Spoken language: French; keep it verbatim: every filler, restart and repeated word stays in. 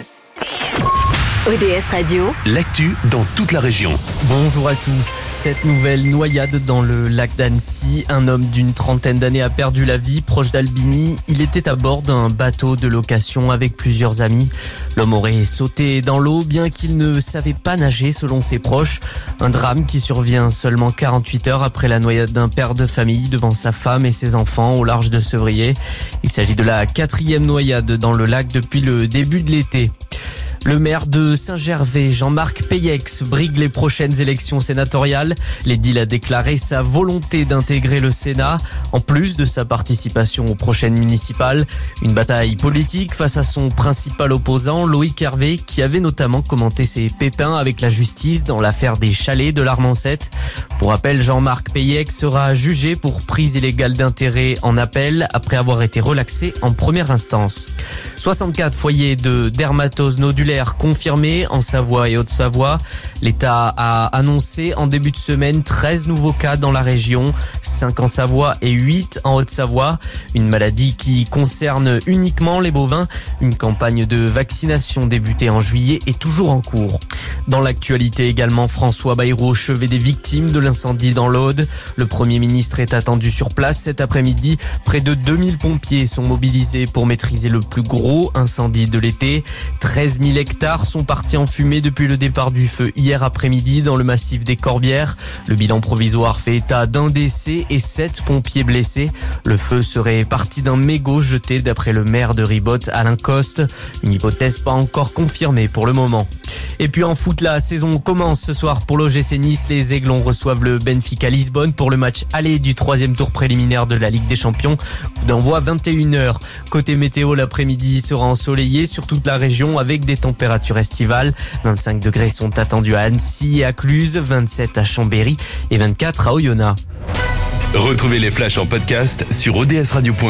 S. O D S Radio, l'actu dans toute la région. Bonjour à tous. Cette nouvelle noyade dans le lac d'Annecy. Un homme d'une trentaine d'années a perdu la vie proche d'Albigny. Il était à bord d'un bateau de location avec plusieurs amis. L'homme aurait sauté dans l'eau bien qu'il ne savait pas nager selon ses proches. Un drame qui survient seulement quarante-huit heures après la noyade d'un père de famille devant sa femme et ses enfants au large de Sevrier. Il s'agit de la quatrième noyade dans le lac depuis le début de l'été. Le maire de Saint-Gervais, Jean-Marc Peyex, brigue les prochaines élections sénatoriales. L'édile a déclaré sa volonté d'intégrer le Sénat, en plus de sa participation aux prochaines municipales. Une bataille politique face à son principal opposant, Loïc Hervé, qui avait notamment commenté ses pépins avec la justice dans l'affaire des chalets de l'Armancette. Pour rappel, Jean-Marc Peyex sera jugé pour prise illégale d'intérêt en appel après avoir été relaxé en première instance. soixante-quatre foyers de dermatose nodulaire confirmés en Savoie et Haute-Savoie. L'État a annoncé en début de semaine treize nouveaux cas dans la région, cinq en Savoie et huit en Haute-Savoie. Une maladie qui concerne uniquement les bovins. Une campagne de vaccination débutée en juillet est toujours en cours. Dans l'actualité également, François Bayrou au chevet des victimes de l'incendie dans l'Aude. Le Premier ministre est attendu sur place cet après-midi. Près de deux mille pompiers sont mobilisés pour maîtriser le plus gros incendie de l'été. treize mille hectares sont partis en fumée depuis le départ du feu hier après-midi dans le massif des Corbières. Le bilan provisoire fait état d'un décès et sept pompiers blessés. Le feu serait parti d'un mégot jeté d'après le maire de Ribotte, Alain Coste. Une hypothèse pas encore confirmée pour le moment. Et puis en foot, la saison commence ce soir pour l'O G C Nice. Les Aiglons reçoivent le Benfica Lisbonne pour le match aller du troisième tour préliminaire de la Ligue des Champions. Coup d'envoi vingt et une heures. Côté météo, l'après-midi sera ensoleillé sur toute la région avec des températures estivales. vingt-cinq degrés sont attendus à Annecy et à Cluse, vingt-sept à Chambéry et vingt-quatre à Oyonnax. Retrouvez les flashs en podcast sur o d s radio point f r.